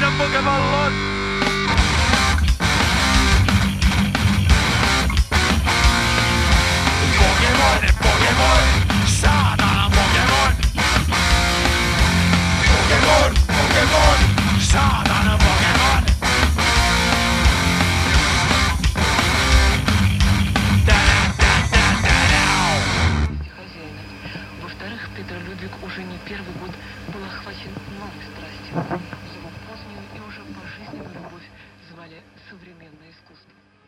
Покемon! Покемon, Покемon, saatana Покемon! Покемon, Покemon, saatana Покемon! Хозяина. Во-вторых, Петр Людвиг уже не первый год был охвачен новой страстью. Его позднюю и уже пожизненную любовь звали современное искусство.